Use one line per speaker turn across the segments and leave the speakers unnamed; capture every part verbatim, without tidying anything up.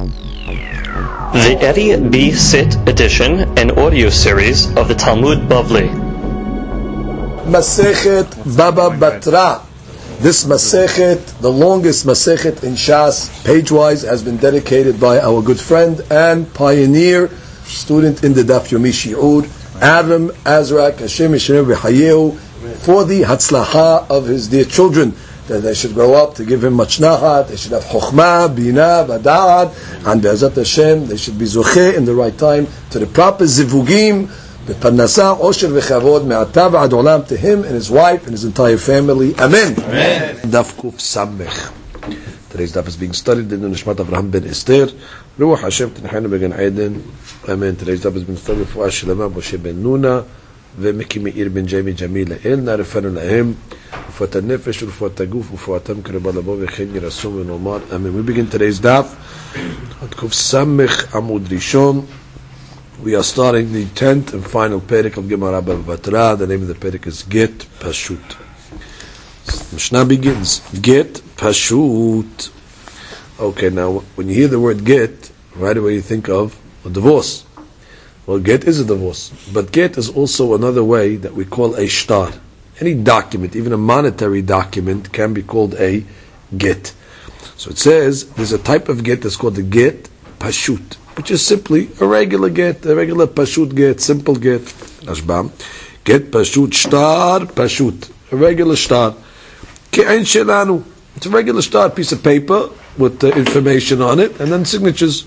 The Eddie B. Sit edition and audio series of the Talmud Bavli.
Masechet Baba Batra. This Masechet, the longest Masechet in Shas, page-wise, has been dedicated by our good friend and pioneer, student in the Daf Yomi Shi'ur, Adam Azrak Hashem Yisrael V'Hayehu, for the Hatzlaha of his dear children, that they should grow up to give him much nahat, they should have chokhmah, bina, vada'at, and be'ezat Hashem, they should be zocheh in the right time to the proper zivugim, be'parnasa, osher v'chavod, me'ata v'ad olam, to him and his wife and his entire family. Amen. Amen. Daf Kuf Samech. Today's daf is being studied in the Nishmat Avraham ben Esther. Ruach Hashem t'nechaynu began Eden. Amen. Today's daf is being studied for Ashlama Moshe ben Nuna ומקי מאיר בן ג'יימי ג'מיל לאל, נערפנו להם רפואת הנפש ורפואת הגוף ורפואתם קרבה לבוא וכן ירסו ונאמר אמן. We begin today's daf at Kuf Samech Amud Rishon. We are starting the tenth and final perek of Gemara Baba Batra. The name of the perek is Get Pashut. Mishnah begins, Get Pashut. Okay, now when you hear the word get, right away you think of a divorce. Well, get is a divorce, but get is also another way that we call a shtar. Any document, even a monetary document, can be called a get. So it says there's a type of get that's called the get pashut, which is simply a regular get, a regular pashut get, simple get. Ashbam. Get pashut shtar pashut, a regular shtar. Ke'en shelanu. It's a regular shtar piece of paper with the information on it and then signatures.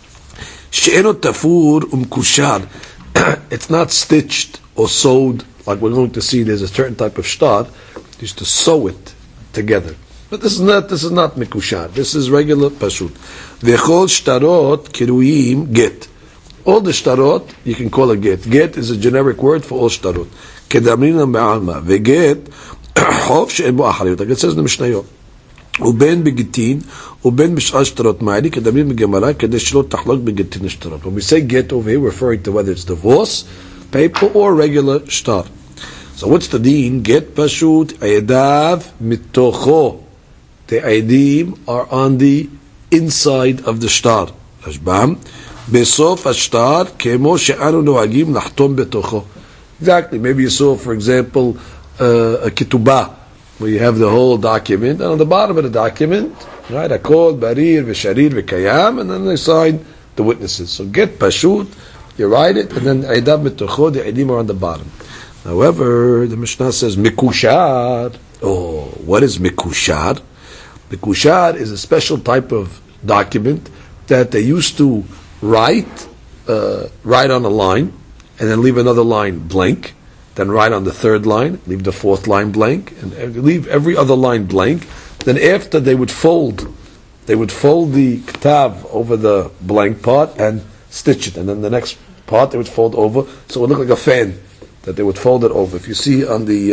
It's not stitched or sewed like we're going to see. There's a certain type of shtar used to sew it together, but this is not this is not mikushar. This is regular pashut. V'chol shtarot kiruyim get. All the shtarot you can call a get. Get is a generic word for all shtarot. Kedamrina ba'alma v'get hov she'en bo achariyot. Like it says in the Mishnayot. ובין בגיטין, ובין בשאר שטרות מעלי, כדמים בגמרא, כדי שלא תחלוק בגיטין השטרות. When we say get over here, we're referring to whether it's divorce, paper, or regular shtar. So what's the deen? Get pashut, ayadav mitocho. The aidim are on the inside of the shtar. Ashbam. Besof ashtar, kemo she'anu noagim lahtom betocho. Exactly. Maybe you saw, for example, uh, a ketubah, where you have the whole document, and on the bottom of the document, right, Akol, Barir, Visharir, Vikayam, and then they sign the witnesses. So get Pashut, you write it, and then Aidab Mitucho, the Aidim are on the bottom. However, the Mishnah says Mikushar. Oh, what is Mikushar? Mikushar is a special type of document that they used to write, uh, write on a line, and then leave another line blank. Then write on the third line, leave the fourth line blank, and leave every other line blank. Then after they would fold, they would fold the ktav over the blank part and stitch it. And then the next part they would fold over, so it would look like a fan, that they would fold it over. If you see on the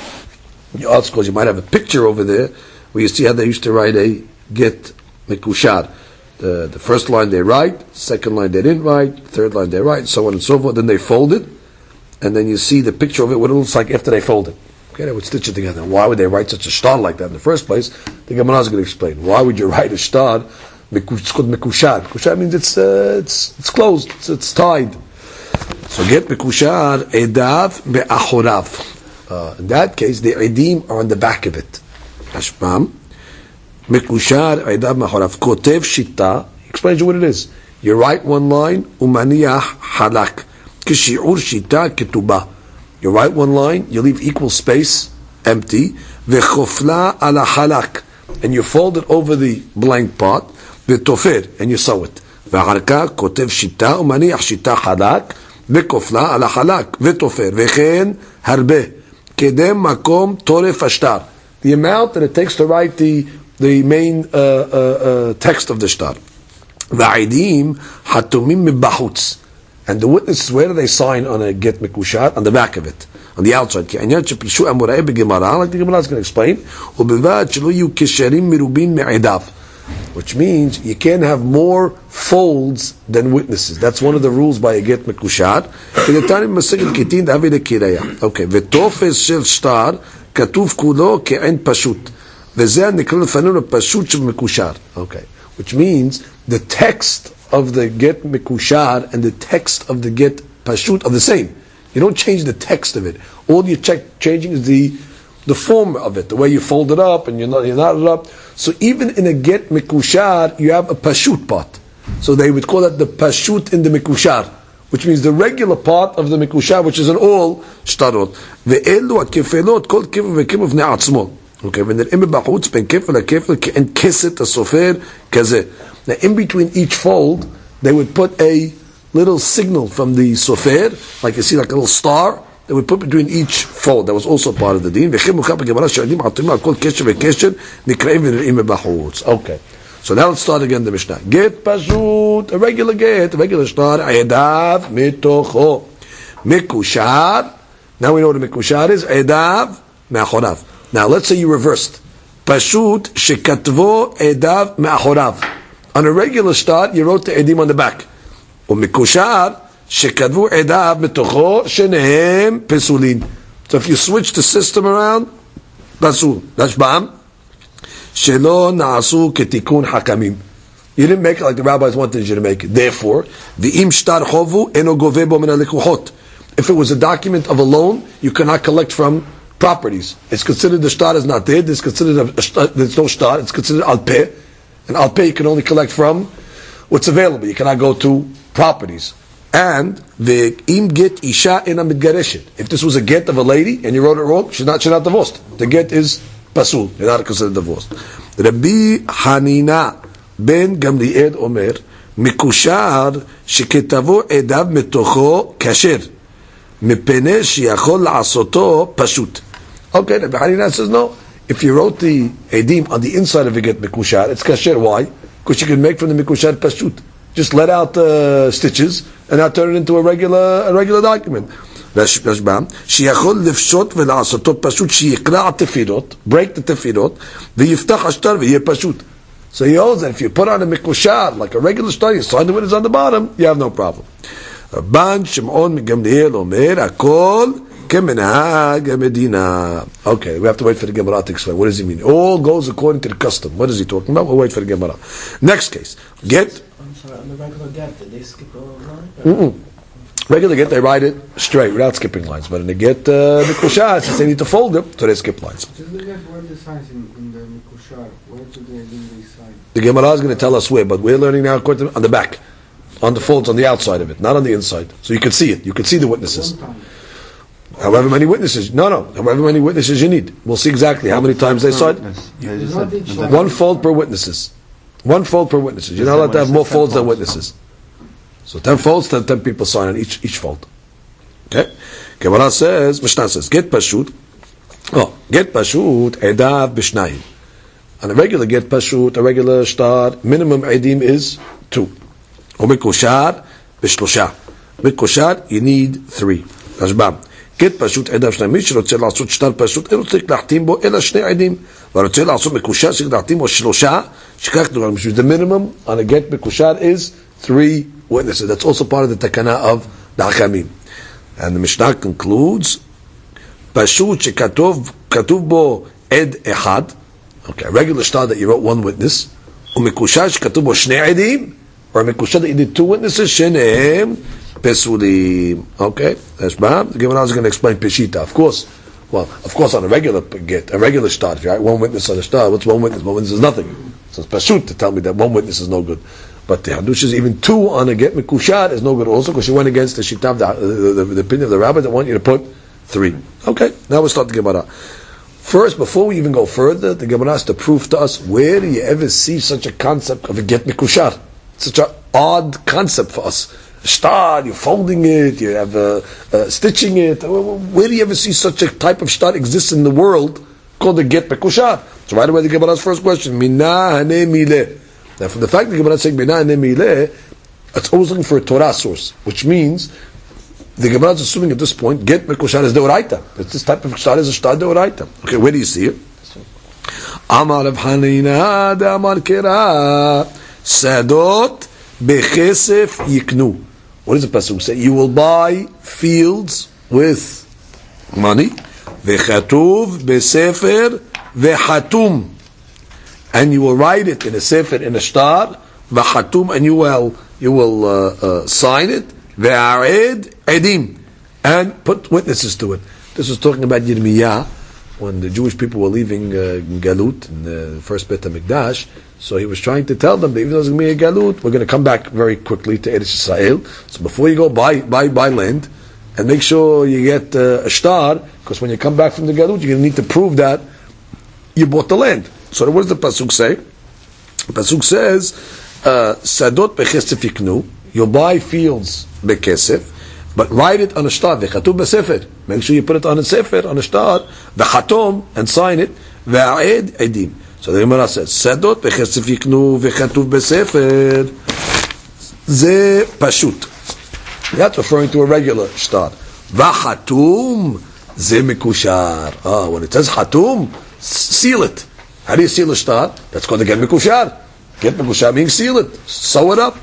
uh, articles, you might have a picture over there, where you see how they used to write a get mikushar. The, the first line they write, second line they didn't write, third line they write, so on and so forth. Then they fold it. And then you see the picture of it, what it looks like after they fold it. Okay, they would stitch it together. Why would they write such a shtar like that in the first place? The Gemara is going to explain. Why would you write a shtar? It's called mikushar. Mikushar means it's uh, it's it's closed, it's, it's tied. So get mikushar edav be'achorav. Uh, in that case, the edim are on the back of it. Hashbam mikushar edav be'achorav. Kotev shita explains you what it is. You write one line umaniyah halak. You write one line, you leave equal space empty, and you fold it over the blank part, and you sew it. The amount that it takes to write the the main uh, uh, uh, text of the shtar. And the witnesses, where do they sign on a get mikushar? On the back of it, on the outside. Like the Gemara is going to explain. Which means you can't have more folds than witnesses. That's one of the rules by a get mikushar. Okay. V'tofes shel shtar katuv kulo ke'en pashut. וזה נקרא לפנינו פשוט של מקושר. Okay. Which means the text of the get mikushar and the text of the get pashut are the same. You don't change the text of it. All you're check, changing is the the form of it, the way you fold it up and you knot you knot it up. So even in a get mikushar, you have a pashut part. So they would call it the pashut in the mikushar, which means the regular part of the mikushar, which is in all shtarot. Ve'elu ha'kefelot kol kefel ve'kefel v'nei atzmo. Okay, ונראים בחוץ בין כפל לכפל כאין כסת הסופר כזה. Now, in between each fold, they would put a little signal from the sofer, like you see, like a little star. They would put between each fold. That was also part of the deen. Okay. So now let's start again the Mishnah. Get pashut, a regular get, a regular start. Edav mitocho. Mikushar. Now we know what a mikushar is. Edav me'achorav. Now let's say you reversed. Pashut shekatvo edav me'achorav. On a regular start, you wrote the edim on the back. Umikushar shekatvu edav mitocho shenehem pesulin. So if you switch the system around, pasul. That's bam. Shelo naasu ketikun hakamim. You didn't make it like the rabbis wanted you to make it. Therefore, v'im shtar chovu eno gove bo min halekuchot. If it was a document of a loan, you cannot collect from properties. It's considered the shtar is not there. It's considered a, a shtar, there's no shtar. It's considered al peh, and al peh you can only collect from what's available. You cannot go to properties. And the im get isha ena mitgareshet. If this was a get of a lady and you wrote it wrong, she's not she's not divorced. The get is pasul. You're not considered divorced. Rabbi Hanina ben Gamliel Omer mikushar sheketavo edav metocho kasher mipene sheyachol la'asoto pashut. Okay, Rabbi Hanina says no. If you wrote the edim on the inside of a get mikushar, it's kasher. Why? Because you can make from the mikushar pashut. Just let out uh, stitches and now turn it into a regular a regular document. Rashbam, sheyachol lifshot ve'la'asoto pashut sheyikra tefirot, break the tefirot, ve'yiftach ashtar ve'yeh pashut. So he holds that if you put on a mikushar like a regular shtar, you sign the witness on the bottom, you have no problem. Rabban Shimon Gamliel Omer Akol Kemenhag Medina. Okay, we have to wait for the Gemara to explain. What does he mean? It all goes according to the custom. What is he talking about? We'll wait for the Gemara. Next case. Get.
I'm sorry, on the regular get, did they skip a line?
Mm-mm. Regular get, they write it straight without skipping lines. But in the get uh, mikushar, since they need to fold them, so they skip lines.
Just look at where the signs in, in the mikushar. Where do they do these signs?
The Gemara is going to tell us where, but we're learning now according to, on the back. On the folds on the outside of it, not on the inside. So you can see it. You can see the witnesses. However many witnesses. No, no. However many witnesses you need. We'll see exactly how many times they saw it. One fold per witnesses. One fold per witnesses. You're not allowed to have more folds than witnesses. So ten folds, ten, ten people sign on each each fold. Okay? Gemara says, Mishnah says, get pashut. Oh, get pashut, edav b'shnayim. On a regular get pashut, a regular shtar, minimum edim is two. ומקושר בשלושה. מקושר, you need three. רשב"ם. get פשוט עדיו שניים. מי שרוצה לעשות שטר פשוט, אין צריך להחתים בו אלא שני עדים. ורוצה לעשות מקושר, צריך להחתים בו שלושה. שכך דבר, the minimum on a get מקושר is three witnesses. That's also part of the takana of the Hakamim. And the Mishnah concludes, פשוט שכתוב כתוב בו עד אחד. Okay, a regular shtar that you wrote one witness. ומקושר שכתוב בו שני עדים. Or mikushar that you did two witnesses, shenehem pesulim. Okay, that's bad. The Gemara is going to explain peshita. Of course, well, of course, on a regular get, a regular start, if you write one witness on a start, what's one witness? One witness is nothing. So it's peshut to tell me that one witness is no good. But the hadush is even two on a get mikushar is no good also because she went against the shita, the, the, the, the opinion of the rabbi that want you to put three. Okay, now we'll start the Gemara. First, before we even go further, the Gemara has to prove to us where do you ever see such a concept of a get mikushar. Such an odd concept for us. Shtar, you're folding it, you have uh, uh, stitching it. Where do you ever see such a type of shtar exists in the world called the get mekushar? So right away the Gemara's first question, Mina hane mileh. Now from the fact that the Gemara is saying Mina hane mileh, it's always looking for a Torah source, which means the Gemara is assuming at this point, get mekushar is deoraita. This type of shtar is a shtar deoraita. Okay, where do you see it? Amar Rav Hanina de Amar Kera. Sadot bechesef yiknu. What does the pasuk say? You will buy fields with money. Vechatuv besefer vechatum, and you will write it in a sefer in a shtar v'chatum, and you will you will uh, uh, sign it. Ve'ared edim, and put witnesses to it. This was talking about Yirmiyah, when the Jewish people were leaving uh, Galut in the first Beit HaMikdash. So he was trying to tell them that even though it's going to be a Galut, we're going to come back very quickly to Eretz Yisrael. So before you go, buy buy buy land, and make sure you get uh, a shtar, because when you come back from the Galut, you're going to need to prove that you bought the land. So what does the pasuk say? The pasuk says, "Sadot bekesef yiknu." You'll buy fields bekesef, but write it on a shtar. V'chatuv b'sefer. Make sure you put it on a sefer, on a shtar. V'chatom, and sign it. V'aed edim. So the Gemara says, "Sadot bekesef yiknu v'chatuv b'sefer." Ze pashut. That's referring to a regular shtar. V'chatum ze mikushar. Ah, when it says chatum, seal it. How do you seal a shtar? That's called to get mikushar. Get mikushar means seal it. Sew it up.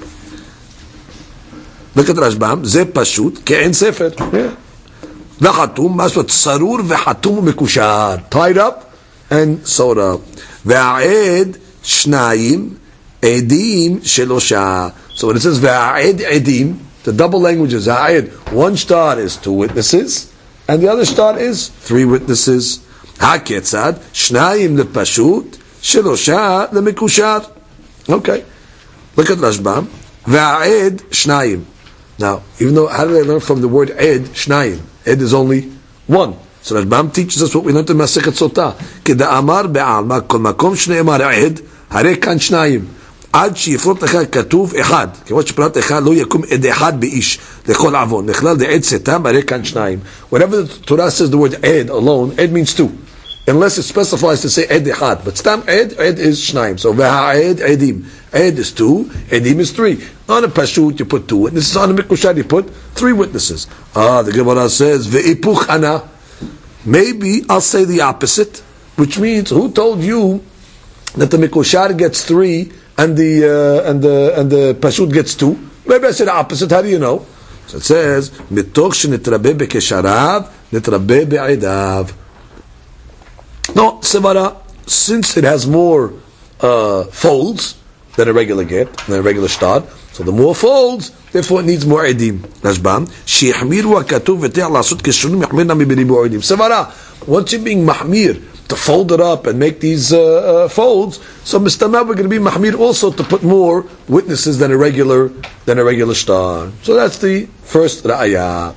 Look at Rashbam. Ze pashut ke'en sefer. V'chatum masvat sarur v'chatum mikushar. Tied up and sewed up. V'a'ed shnayim edim shelosha. So when it says v'a'ed edim, the double languages, v'a'ed, one shtar is two witnesses, and the other shtar is three witnesses. Ha'ketzad shnayim lepashut shelosha lemikushar. Okay. Look at Rashbam. V'a'ed shnayim. Now, even though, how did I learn from the word ed, shnayim? Ed is only one. So Rashbam teaches us what we learned in Masechet Sotah. Keda'amar be'alma, kol makom shne'emar ed, hare kan shnayim. עד שיפרוט לך כתוב אחד, כמו שפרט אחד לא יקום עד אחד באיש לכל עוון, נכלל דעד סתם, הרי כאן שניים. Whenever the Torah says the word ed alone, ed means two. Unless it specifies to say ed אחד. But stam ed, ed is שניים. So והעד עדים. Ed is two, edim is three. On a pashut you put two witnesses, on a mikushar you put three witnesses. Ah, the Gemara says, ve'ipuch ana. Maybe I'll say the opposite, which means, who told you that the mikushar gets three and the uh, and the and the pashut gets two? Maybe I said the opposite. How do you know? So it says, mitoch shenitrabe bekesharav nitrabe be'edav. No, Sevara, since it has more uh, folds than a regular get, than a regular shtar, so the more folds, therefore it needs more edim. Rashbam, sheyachmiru hakatuv v'te'ah la'asut keshunim yachmir nami b'ribu edim. Sevara, once you're being mahmir to fold it up and make these uh, uh, folds, so mistamah we're going to be mahmir also to put more witnesses than a regular than a regular shtar. So that's the first ra'ayah.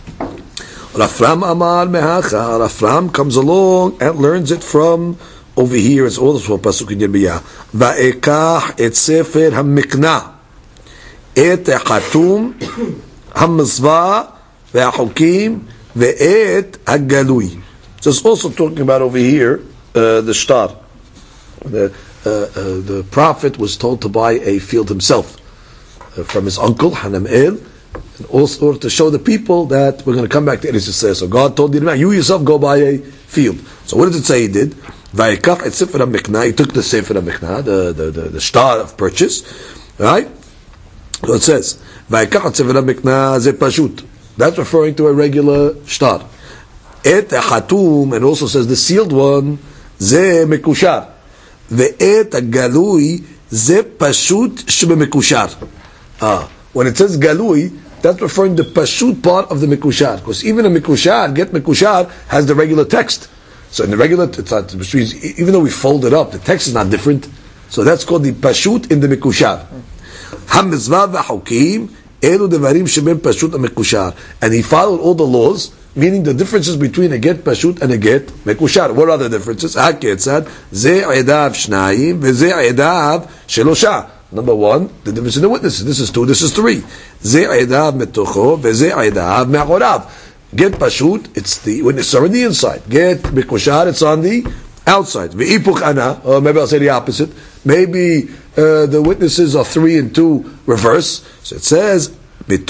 Rafram Amar Mehacha. Rafram comes along and learns it from over here. It's all from Pasuk in Yirmiyah. Va'ekach et sefer hamikna et hatum hamizvah ve'achukim ve'et hagalui. So it's also talking about over here uh, the shtar. The uh, uh, the prophet was told to buy a field himself uh, from his uncle Hanamel, and also to show the people that we're going to come back to Eretz Yisrael. So God told Yirmiyah, you yourself go buy a field. So what does it say he did? Vayikach et sefer hamikna. He took the sefer hamikna, the the the, the shtar of purchase, right? So it says Vayikach et sefer hamikna ze pashut. That's referring to a regular shtar. Et hatum, and also says the sealed one ze mekushar. Ve'et galui ze pashut shebe mekushar. Ah, when it says galui, that's referring to the pashut part of the mikushar, because even a mikushar, get mikushar, has the regular text. So in the regular, it's not, which means even though we fold it up, the text is not different. So that's called the pashut in the mikushar. Hamizvah v'chukim elu devarim sheben pashut mikushar, and he followed all the laws, meaning the differences between a get pashut and a get mekushar. What are the differences? Haketzad ze edav shnayim v'ze edav shelosha. Number one, the difference in the witnesses. This is two, this is three. Ze edav metocho v'ze edav me'achorav. Get pashut, it's the witnesses are on the inside. Get mekushar, it's on the outside. Ve'ipuch ana, or maybe I'll say the opposite. Maybe uh, the witnesses are three and two reverse. So it says, since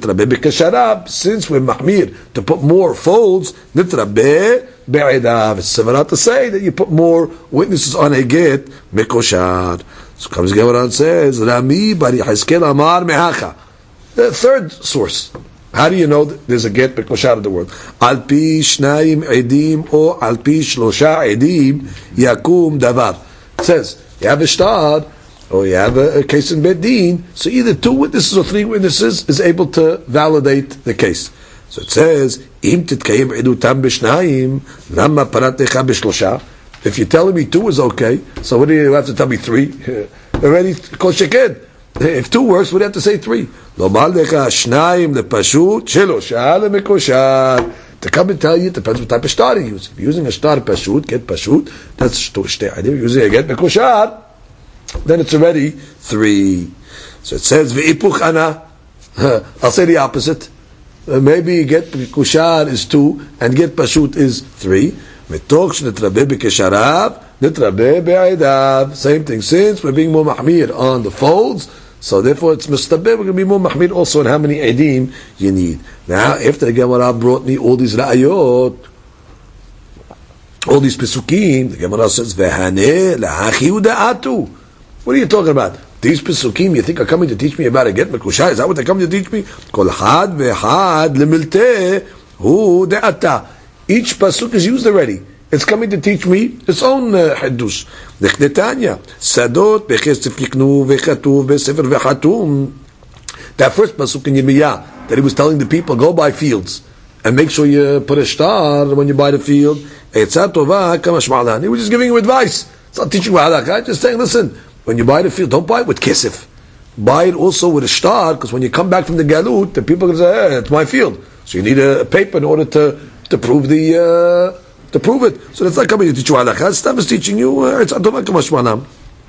we're mahmir to put more folds, nitrabe be'edav. It's similar to say that you put more witnesses on a get mekoshar. So comes Gemara and says, Rami bari Hizkel Amar mehacha. The third source. How do you know that there's a get mekoshar in the world? Al pi shnayim edim or al pi shlosha edim yakum davar. It says you have a shtar, or you have a, a case in Bedin, so either two witnesses or three witnesses is able to validate the case. So it says, Im titkayim idutam b'shnayim, lama paratecha b'shlosha. If you're telling me two is okay, so what do you have to tell me three? Already, kol sheked. If two works, we'd have to say three. Lomar lecha shnayim lepashut, shelosha lemekoshat. To come and tell you, it depends what type of star you use. If you're using a star pashut, get pashut, that's shtei. If you're using a get mekoshat, then it's already three. So it says, v'ipuch ana. I'll say the opposite. Uh, maybe get kushar is two and get pashut is three. Mitoch shnetrabe b'kesharav, netrabe be'aidav. Same thing. Since we're being more mahmir on the folds, so therefore it's mustabe. We're going to be more mahmir also on how many edim you need. Now, after the Gemara brought me all these ra'ayot, all these pesukim, the Gemara says, v'haneh la'achi uda'atu. What are you talking about? These pesukim you think are coming to teach me about a get mekushah? Is that what they're coming to teach me? Kol had ve'had lemilteh hu de'ata. Each pasuk is used already. It's coming to teach me its own hadush. Dechnetanya sadot bechesef yiknu vechatuv besefer vechatum. That first pasuk in Yirmiyah that he was telling the people, go buy fields and make sure you put a star when you buy the field. Eitzah tova kama shma'lan. He was just giving you advice. It's not teaching you halakha. Just saying, listen. When you buy the field, don't buy it with kesef. Buy it also with a star, because when you come back from the galut, the people are going to say, hey, it's my field. So you need a, a paper in order to, to prove the uh, to prove it. So that's not coming to teach you halakha. Stam is teaching you uh, it's atomah.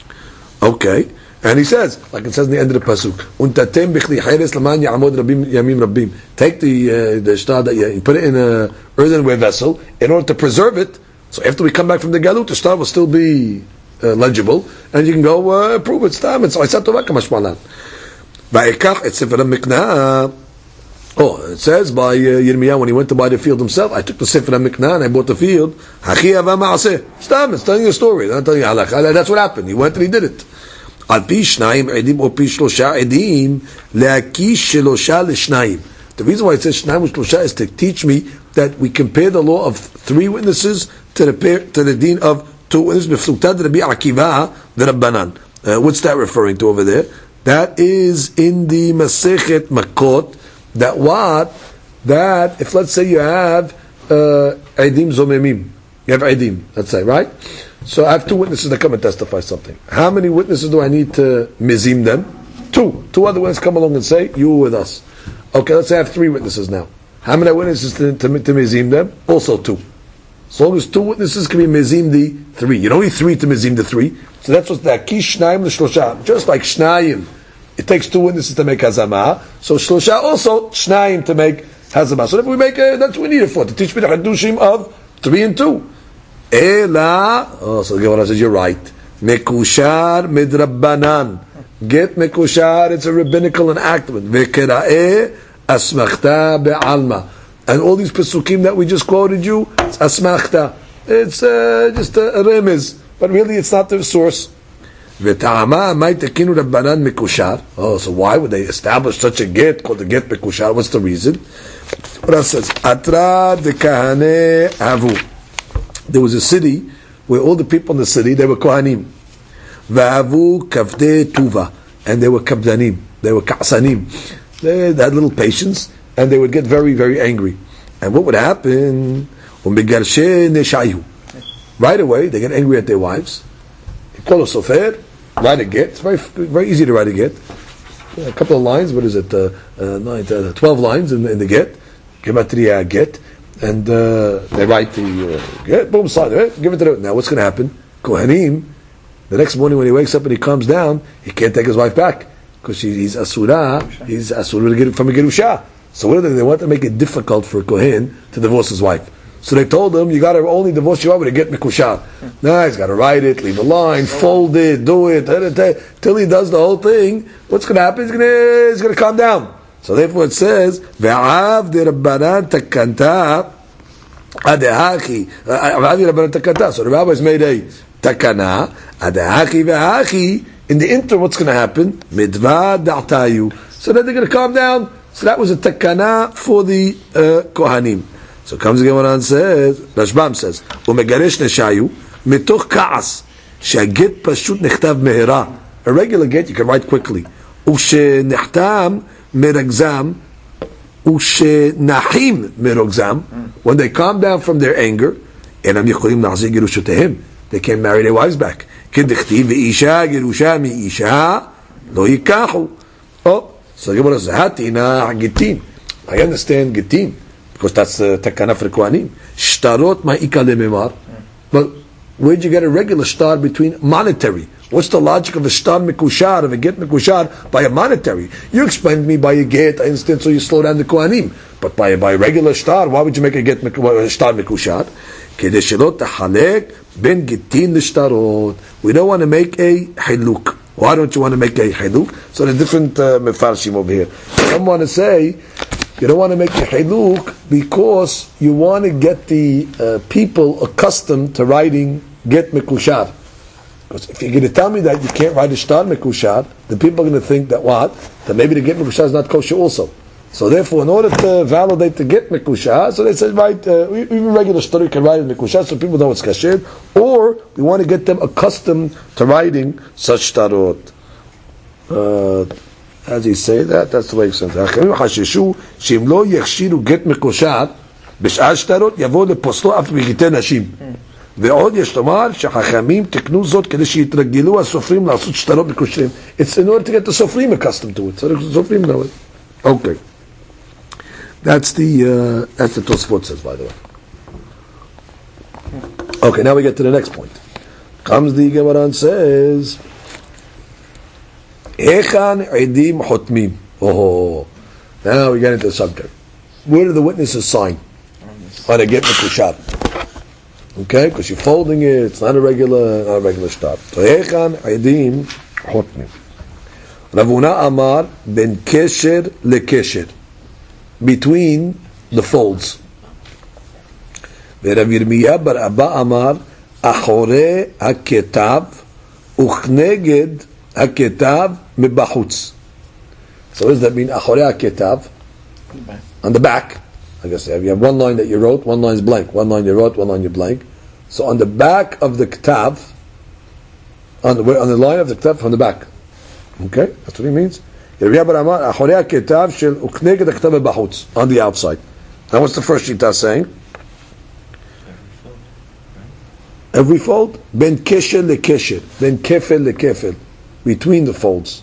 Okay. And he says, like it says in the end of the pasuk, Untatem bichli hayres laman ya'amod rabim yamim rabim. Take the uh, the star that you put it in a earthenware vessel in order to preserve it. So after we come back from the galut, the star will still be Uh, legible, and you can go uh, prove it's time. It's Oisat Tova Kamashmalan. Va'ikach et Sefer HaMiknah. Oh, it says by uh, Yirmiyah when he went to buy the field himself, I took the Sefer HaMiknah and I bought the field. Hachi Ava Ma'aseh. It's time. It's telling you a story. I'm telling you halakha. That's what happened. He went and he did it. Al pi shnayim edim or pi shlosha edim le'akish shlosha l'shnayim. The reason why it says shnayim shlosha is to teach me that we compare the law of three witnesses to the pair, to the deen of two witnesses. B'fluktad Rabbi Akiva the Rabbanan. Uh, what's that referring to over there? That is in the Masechet Makot. That what? That if let's say you have Eidim uh, Zomemim, you have Eidim, let's say, right? So I have two witnesses that come and testify something. How many witnesses do I need to mizim them? Two. Two other witnesses come along and say, you were with us. Okay, let's say I have three witnesses now. How many witnesses to, to, to mizim them? Also two. As long as two witnesses can be mizim the three. You don't need three to mizim the three. So that's what's that. Ki shnayim l'shlosha. Just like shnayim, it takes two witnesses to make hazama. So shlosha also shnayim to make hazama. So if we make a, that's what we need it for, to teach me the hadushim of three and two. Ela, oh, so the Gemara says you're right. Mekushar midrabbanan. Get mekushar, it's a rabbinical enactment. Vekera'e asmachta be'alma. And all these pesukim that we just quoted you, it's asmachta. It's uh, just a, a remiz, but really it's not the source. V'ta'ama may tekinu rabbanan mekushar. Oh, so why would they establish such a get called the get mekushar? What's the reason? What else says? Atra de kahane avu. There was a city where all the people in the city, they were kohanim. V'avu kavde tuva. And they were kabdanim. They were ka'sanim. They had little patience, and they would get very, very angry. And what would happen? Right away, they get angry at their wives. Call a sofer, write a get. It's very, very easy to write a get. A couple of lines, what is it? Uh, uh, nine, uh, twelve lines in the, in the get. Gematria get. And uh, they write the uh, get, boom, sign it, give it to them. Now what's going to happen? Kohanim, the next morning when he wakes up and he comes down, he can't take his wife back. Because he's asura, he's asura from a gerusha. So what do they? They want to make it difficult for a kohen to divorce his wife. So they told him, you got to only divorce your wife to get mekushah. Nah, he's got to write it, leave a line, fold it, do it, till he does the whole thing. What's going to happen? He's going to, he's going to calm down. So therefore it says, ve'av de rabbanan takanta adehachi. Ve'av de rabbanan takanta. So the rabbi has made a takana adehachi ve'achi. In the interim, what's going to happen? Midva da'tayu. So then they're going to calm down. So that was a takana for the uh, kohanim. So comes the Gemara and says, Rashbam says, "Umegaresh neshayu mitoch kaas shagit pashut nechtav mehera A regular get you can write quickly. Ushenechtam meragzam, ushenachim merogzam. When they calm down from their anger, enam yicholim nachzir gerushotehem. They can't marry their wives back. Kedichtiv veisha gerusha miisha lo yikachu. Oh, so the Gemara says, Hatina gitin. I understand gitin because that's the takana for Kohanim. Shtarot ma'ika lememar. But where'd you get a regular star between monetary? What's the logic of a star mekushar, of a get mekushar by a monetary? You explained to me by a get, I understand, so you slow down the Kohanim. But by, by a regular star, why would you make a get a star mekushar? כדי שלא תחלק בין גיטין לשטרות. We don't want to make a hiluk. Why don't you want to make a hiluk? So there's different uh, mefarshim over here. Some want to say you don't want to make a hiluk because you want to get the uh, people accustomed to writing get mekushar. Because if you're going to tell me that you can't write a shtar mekushar, the people are going to think that what? That maybe the get mekushar is not kosher also. So therefore, in order to validate the get mekushah, so they said, right, uh, even regular story can write in mekushah, so people know it's kasher. Or we want to get them accustomed to writing such tarot. Uh, as he say that, that's the way it's said. האחרים חששו שאם לא יכשירו גט מקושר בשאר שטרות, יבוא לפוסלו אף בגיטי נשים. ועוד יש לומר שחכמים תקנו זאת כדי שיתרגלו הסופרים לעשות שטרות מקושרים. It's in order to get the sofrim accustomed to it. So the sofrim know it. Okay. That's the uh, that's the Tosfot says, by the way. Okay, now we get to the next point. Comes the Gemara and says, "Echan edim hotmim." Oh, now we get into the subject. Where do the witnesses sign on a get mekushar? Okay, because you're folding it. It's not a regular, not a regular start. So echan edim hotmim. Rav Huna Amar ben kesher lekesher. Between the folds. ורב ירמיה בר אבא אמר אחורי הכתב וכנגד הכתב מבחוץ. So what does that mean? אחורי הכתב, on the back. I guess you have one line that you wrote, one line is blank, one line you wrote, one line you blank. So on the back of the ktav, on the on the line of the ktav from the back. Okay, that's what he means. On the outside. Now what's the first shita saying? Every fold? Ben kesher lekesher. Ben kefel lekefel. Between the folds.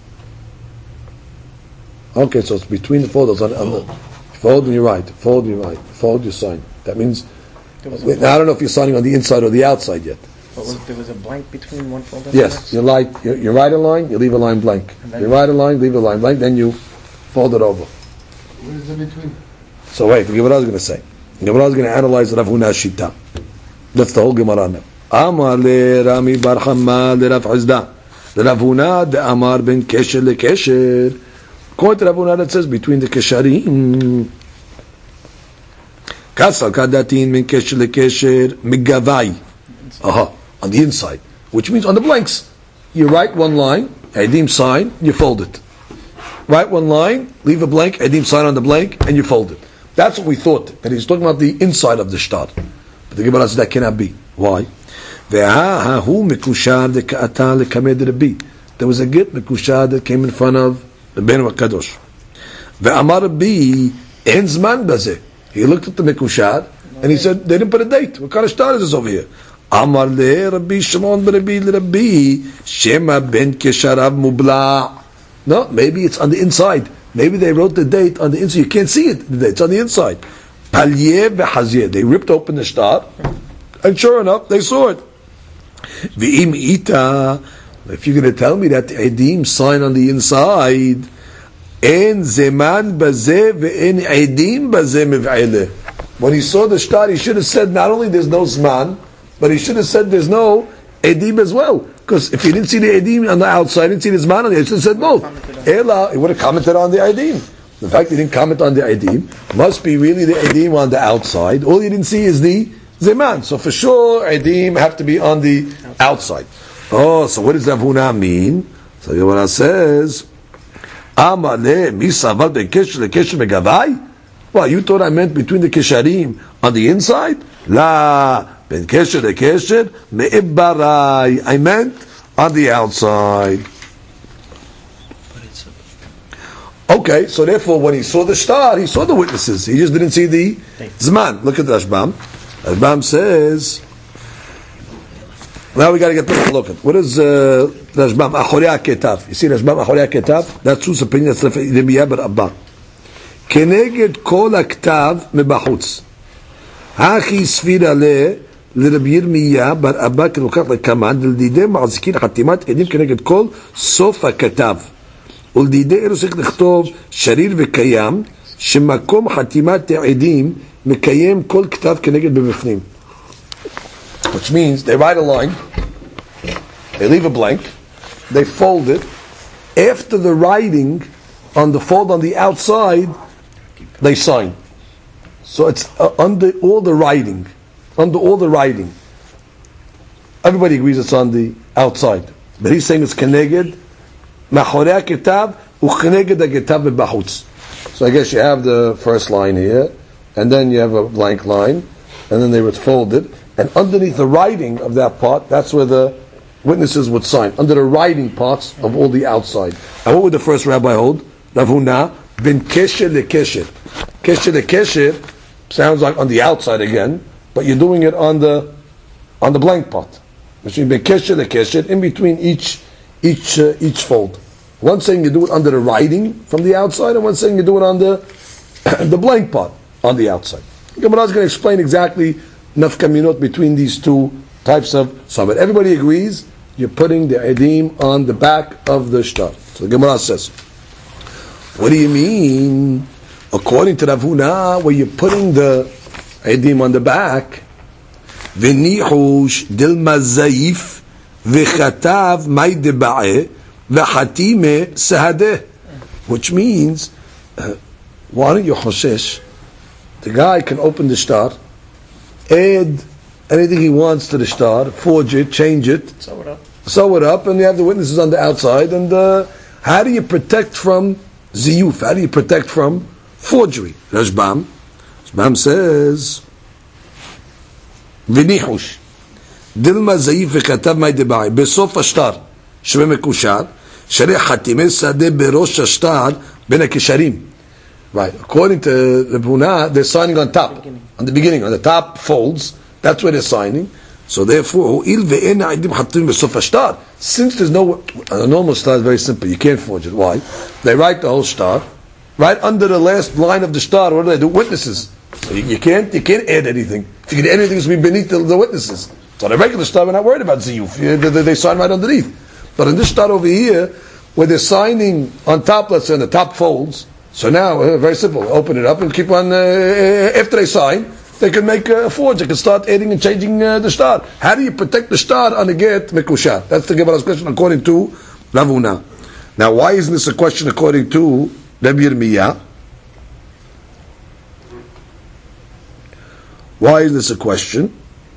Okay, so it's between the folds. On, on the, fold and you write. Fold and you write. Fold, you sign. That means, wait, now I don't know if you're signing on the inside or the outside yet.
But was, there was a blank between one fold and
yes,
the next?
you like you, you write a line, you leave a line blank. You write a line, leave a line blank, then you fold it over.
What is the between?
So wait, forget what I was going to say. What I was going to analyze Rav Huna Shita. That's the whole Gemara now. Amar le Rami bar Hamma le Rav Hizda. The Rav Huna de Amar ben Kesher le Kesher. Quote Rav Huna that says between the Kesharim. Kasal kadatin ben Kesher le Kesher migavai. Aha. On the inside, which means on the blanks. You write one line, Edim sign, you fold it. Write one line, leave a blank, Edim sign on the blank, and you fold it. That's what we thought. And he's talking about the inside of the shtar. But the Gemara says that cannot be. Why? There was a get mekushar that came in front of the Ben Kadosh. Ve'amar bi en zman bazeh. He looked at the mekushar and he said, they didn't put a date. What kind of shtar is this over here? Amar le Rabbi Shimon Rabbi Rabbi Shema ben Kesharav Mubla. No, maybe it's on the inside. Maybe they wrote the date on the inside. You can't see it. It's on the inside. Palye v'hazir. They ripped open the shtar, and sure enough, they saw it. V'im ita. If you're going to tell me that the edim sign on the inside, en zeman bazeh ve'en edim bazeh mev'ele. When he saw the shtar, he should have said not only there's no zman, but he should have said there's no edim as well. Because if he didn't see the edim on the outside, didn't see the zman on the outside, he should have said both. Ela, he would have commented on the edim. The fact he didn't comment on the edim must be really the edim on the outside. All he didn't see is the zeman. So for sure, edim have to be on the outside. Oh, so what does Rav Huna mean? So the Gemara says, Amar le misavar bekesher lekesher megavai. Well, you thought I meant between the kesharim on the inside? La. Ben kesher le kesher me'ibbarai. I meant on the outside. Okay, so therefore, when he saw the star, he saw the witnesses. He just didn't see the Zman. Look at the Rashbam. Rashbam says, now we got to get this look at. What is uh, Rashbam? Achorei HaKetav. You see Rashbam Achorei HaKetav? That's whose opinion. That's Rebbe bar Abba. Keneged kol HaKtav mebachutz. Hachi sfira le לרבי ירמיה בר אבא כלוקח לקמן ולדידי מחזיקין חתימת עדים כנגד כל סוף הכתב ולדידי אלו צריך לכתוב שריר וקיים שמקום חתימת העדים מקיים כל כתב כנגד במפנים, which means they write a line, they leave a blank, they fold it, after the writing on the fold on the outside they sign. So it's uh, under all the writing, under all the writing. Everybody agrees it's on the outside. But he's saying it's keneged machorei haketav u'keneged haketav b'bachutz. So I guess you have the first line here, and then you have a blank line, and then they would fold it, and underneath the writing of that part, that's where the witnesses would sign, under the writing parts of all the outside. And what would the first rabbi hold? Rav Huna bin kesher lekesher. Kesher lekesher sounds like on the outside again, but you're doing it on the on the blank part. Which means kesher lekesher, in between each each uh, each fold. One saying you do it under the writing from the outside, and one saying you do it on the the blank part on the outside. Gemara is going to explain exactly nafka minot between these two types of sabbat. Everybody agrees you're putting the edim on the back of the shtar. So the Gemara says, what do you mean? According to Rav Huna, where you're putting the edim on the back, v'nihush dil mazayif v'chatav may deba'eh v'chatime sehadeh, which means, uh, why don't you choshesh? The guy can open the shtar, add anything he wants to the shtar, forge it, change it,
sew it up,
sew it up, and you have the witnesses on the outside. And uh, how do you protect from ziyuf? How do you protect from forgery? Rashbam, Rashbam says, v'nihush dilma zayif v'katav may debai besof hashtar shve mekushar sharei chatimei sadeh berosh hashtar ben hakesharim. Right, according to the Buna, they're signing on top,
beginning.
on the beginning, on the top folds. That's where they're signing. So therefore, since there's no, a normal star is very simple. You can't forge it. Why? They write the whole star. Right under the last line of the star, what do they do? Witnesses. So you, you can't, you can't add anything. If you can add anything, it's going to be beneath the, the witnesses. So on a regular star, we're not worried about ziyuf. They, they, they sign right underneath. But in this star over here, where they're signing on top, let's say on the top folds. So now, uh, very simple. Open it up and keep on. Uh, after they sign, they can make a forge. They can start adding and changing uh, the star. How do you protect the star on the get mekusha? That's the Gemara's question according to Rav Huna. Now, why isn't this a question according to Rabbi Yirmiyah? Why is this a question?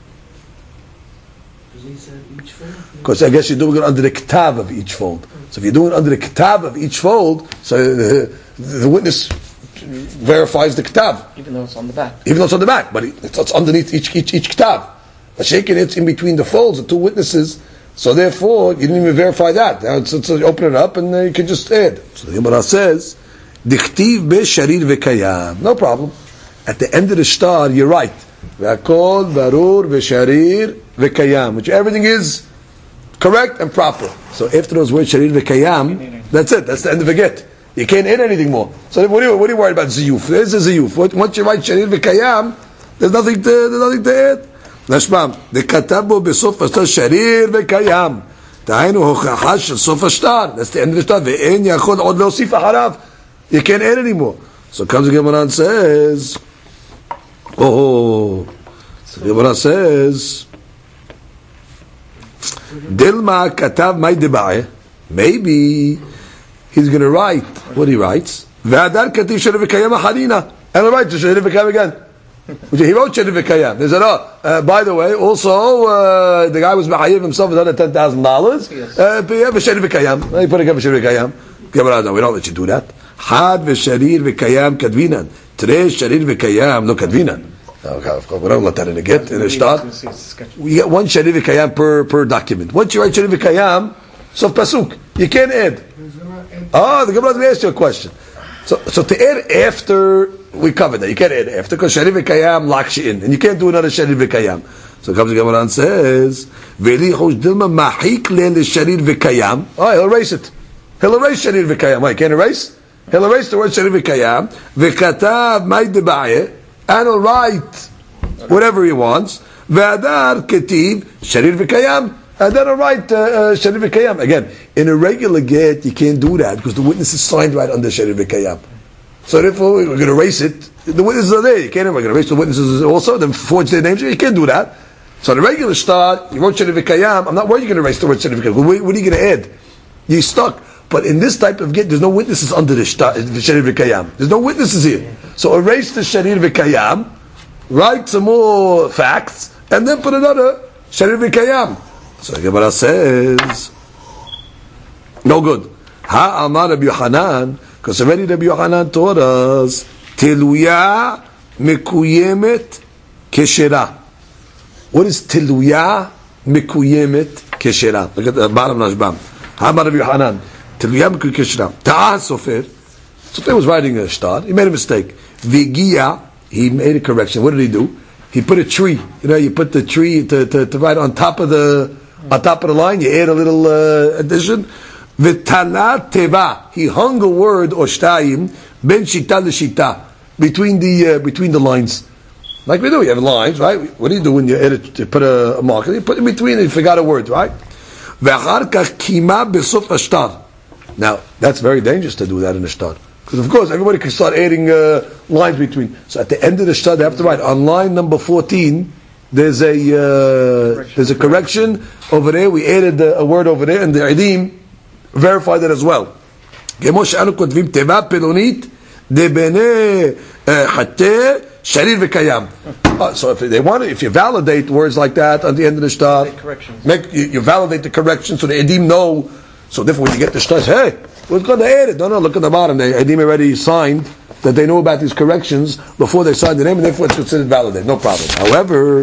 Because I guess you're doing it under the ketav of each fold. So if you're doing it under the ketav of each fold, so the, the witness verifies the ketav.
even though it's on the back.
Even though it's on the back, but it's, it's underneath each each each ketav. A shaking it's in between the folds, the two witnesses. So therefore, you didn't even verify that. Now it's, it's, you open it up and uh, you can just add. So the Gemara says, "Dichtiv be sharir v'kayam." No problem. At the end of the star, you're right. V'akol barur v'sharir v'kayam, which everything is correct and proper. So after those words, sharir v'kayam, that's it. That's the end of the get. You can't add anything more. So what are you, what are you worried about ziyuf? There's a ziyuf. Once you write sharir v'kayam, there's nothing to, there's nothing to add. Nashmam, the katabo besof hashtar sharir v'kayam. Ta'aynu hochacha shel sof hashtar. That's the end of the shtar. Ve'en yachod od leosif acharav. You can't add anymore. So comes the Gemara and says, oh, so the Gemara says, Dilma katav may deba'eh. Maybe he's going to write what he writes. Ve'adar kativ sharir v'kayam acharina. And he'll write sharir v'kayam again. He wrote sharir v'kayam. They said, oh, uh, by the way, also, uh, the guy was mechayiv himself with another ten thousand dollars.
Yes.
Uh, sharir v'kayam. He put a sharir v'kayam. Gemara, no, we don't let you do that. Had v'sharir v'kayam kadvinan. Today, sharir v'kayam, no kadvinan. Okay, of course, we don't let that in a get, in a start. We get one sharir v'kayam per, per document. Once you write sharir v'kayam, sof pasuk. You can't add. Oh, the Gemara is going to ask you a question. So, so to add after, we covered that. You can't add after, because Sharir V'Kayam locks you in. And you can't do another Sharir V'Kayam. So comes the Gemara and says, Veli Chosh Dilma Mahik Le Sharir V'Kayam. Oh, he'll erase it. He'll erase Sharir V'Kayam. Why, can't erase? He'll erase the word Sharir V'Kayam. V'Katav May Debaye. And he'll write whatever he wants. V'Adar Ketiv Sharir V'Kayam. And then I'll write uh, uh, Sharir V'Kayam. Again, in a regular get, you can't do that because the witness is signed right under Sharir V'Kayam. So therefore, we're going to erase it. The witnesses are there. You can't. We're going to erase the witnesses also. Then forge their names. You can't do that. So the regular start, you wrote Sharir V'Kayam. I'm not worried you're going to erase the word Sharir V'Kayam. What, what are you going to add? You're stuck. But in this type of get, there's no witnesses under the Sharir V'Kayam. There's no witnesses here. So erase the Sharir V'Kayam, write some more facts, and then put another Sharir V'Kayam. So the Gemara says, no good. Ha Amar Rabbi Yochanan, because already Rabbi Yochanan taught us, Teluya Mekuyemet Keshera. What is Teluya Mekuyemet Keshera? Look at the bottom of Nashbam. Ha Amar Rabbi Yochanan, Teluya Mekuyemet Keshera. Ta'ah Sofer. Sofer was writing a start. He made a mistake. Vigia, he made a correction. What did he do? He put a tree. You know, you put the tree to, to, to write on top of the on top of the line. You add a little uh, addition. V'tala teva. He hung a word or shtayim ben shita l'shita between the uh, between the lines. Like we do, you have lines, right? What do you do when you edit? You put a, a marker. You put in between it. You forgot a word, right? V'achar kach kima besof hashtar. Now that's very dangerous to do that in a shtar. Because of course everybody can start adding uh, lines between. So at the end of the shtar, they have to write on line number fourteen. There's a uh, there's a correction over there. We added a, a word over there, and the Edim verified that as well. כמו שאנו כותבים תיבה פלונית דבני חטא שריר וקיים. So if they want, if you validate words like that at the end of the shtar, make you, you validate the correction so the Edim know. So therefore, when you get the shtar, hey, we're going to add it. No, no, look at the bottom. The Edim already signed that they know about these corrections before they sign the name, and therefore it's considered valid. No problem. However,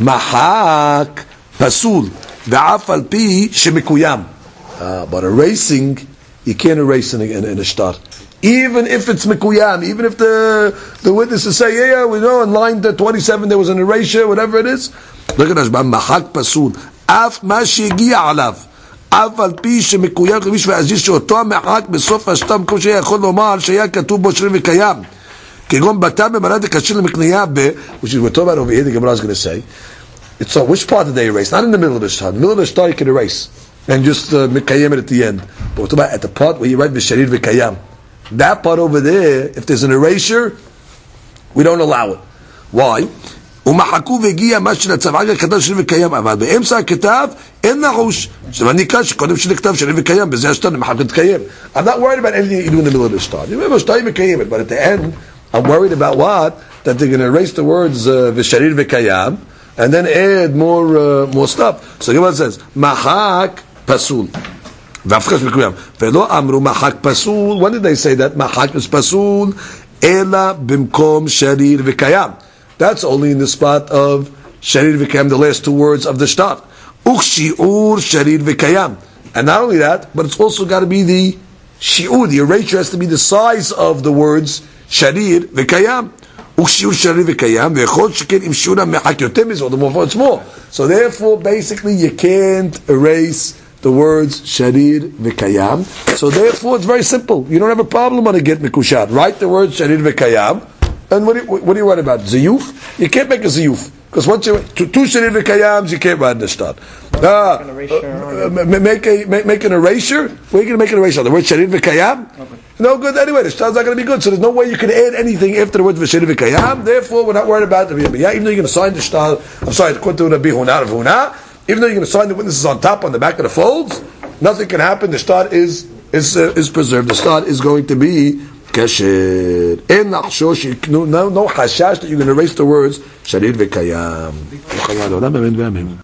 mahak pasul ve'af al pi shemikuyam. But erasing, you can't erase in a, in, in a shtar. Even if it's mikuyam, even if the the witnesses say, yeah, yeah, we know in line twenty-seven there was an erasure, whatever it is. Look at Rashbam, mahak pasul af ma shegi'a alav. אף על פי שמקוים כביש ועזיז שאותו המחק בסוף השטר מקום שהיה יכול לומר שהיה כתוב בו שריר וקיים כגון בתם במנה דקשיר למקניה ב which is what we're talking about over here, the Gemara is going to say. It's so which part did they erase? Not in the middle of the shtar. In the middle of the shtar you can erase and just uh, מקיים it at the end. But we're talking about at the part where you write בשריר וקיים. That part over there, if there's an erasure, we don't allow it. Why? ומחקו והגיע מה שלצבעה כתב שריר וקיים, אבל באמצע הכתב אין נחוש. שזה נקרא שקודם שנכתב שריר וקיים, בזה השטר למחק ותקיים. I'm not worried about anything you do in the middle of the shtar. You remember shtar וקיים it, but at the end, I'm worried about what? That they're going to erase the words ושריר וקיים, and then add more uh, more stuff. So Gemara says, מחק פסול. ואף אחד מקוים. ולא אמרו מחק פסול. When did they say that? מחק is פסול, אלא במקום שריר וקיים. That's only in the spot of Sharir V'Kayam, the last two words of the shtar. Uch-shi'ur Sharir V'Kayam. And not only that, but it's also got to be the shi'ur. The erasure has to be the size of the words Sharir V'Kayam. Uch-shi'ur Sharir V'Kayam. V'echol sheken im shi'ura me'hak yotem is, or the more it's more. So therefore, basically, you can't erase the words Sharir V'Kayam. So therefore, it's very simple. You don't have a problem on a get mikushat. Write the words Sharir V'Kayam. And what do, you, what do you write about? Ziyuf? You can't make a ziyuf. Because once you, two, two Sharir V'Kayams, you can't write in the start. Uh, uh, make, a, make, make an erasure? Where are you going to make an erasure? The word Sharir V'Kayam? Okay. No good anyway. The star's not going to be good. So there's no way you can add anything after the word Sharir V'Kayam. Therefore, we're not worried about it. Yeah, even though you're going to sign the star, I'm sorry, according to Rabbi Huna of Huna, even though you're going to sign the witnesses on top, on the back of the folds, nothing can happen. The star is, is, uh, is preserved. The star is going to be kasher. En nachshosh, no, no, no hashash that you're going to erase the words Sharir V'Kayam.